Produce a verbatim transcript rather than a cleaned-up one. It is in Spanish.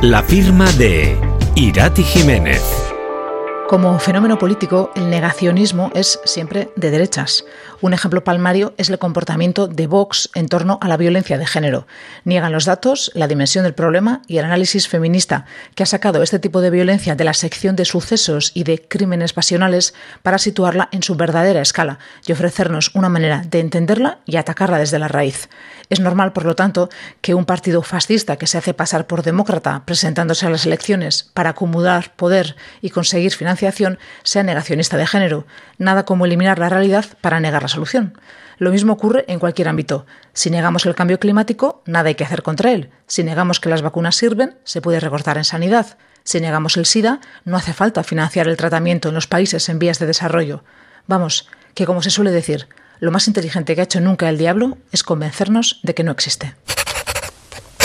La firma de Irati Jiménez. Como fenómeno político, el negacionismo es siempre de derechas. Un ejemplo palmario es el comportamiento de Vox en torno a la violencia de género. Niegan los datos, la dimensión del problema y el análisis feminista, que ha sacado este tipo de violencia de la sección de sucesos y de crímenes pasionales para situarla en su verdadera escala y ofrecernos una manera de entenderla y atacarla desde la raíz. Es normal, por lo tanto, que un partido fascista que se hace pasar por demócrata presentándose a las elecciones para acumular poder y conseguir financiación sea negacionista de género. Nada como eliminar la realidad para negar la solución. Lo mismo ocurre en cualquier ámbito. Si negamos el cambio climático, nada hay que hacer contra él. Si negamos que las vacunas sirven, se puede recortar en sanidad. Si negamos el SIDA, no hace falta financiar el tratamiento en los países en vías de desarrollo. Vamos, que como se suele decir, lo más inteligente que ha hecho nunca el diablo es convencernos de que no existe.